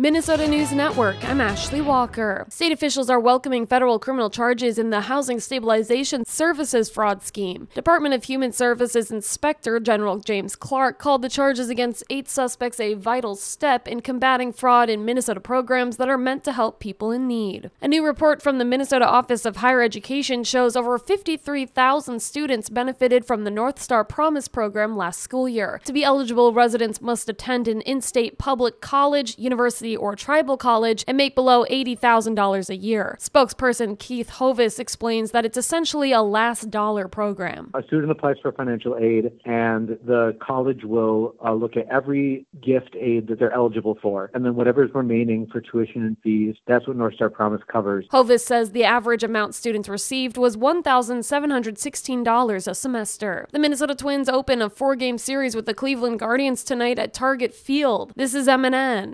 Minnesota News Network, I'm Ashley Walker. State officials are welcoming federal criminal charges in the Housing Stabilization Services fraud scheme. Department of Human Services Inspector General James Clark called the charges against 8 suspects a vital step in combating fraud in Minnesota programs that are meant to help people in need. A new report from the Minnesota Office of Higher Education shows over 53,000 students benefited from the North Star Promise program last school year. To be eligible, residents must attend an in-state public college, university, or tribal college and make below $80,000 a year. Spokesperson Keith Hovis explains that it's essentially a last dollar program. A student applies for financial aid, and the college will look at every gift aid that they're eligible for, and then whatever is remaining for tuition and fees, that's what North Star Promise covers. Hovis says the average amount students received was $1,716 a semester. The Minnesota Twins open a 4-game series with the Cleveland Guardians tonight at Target Field. This is MNN.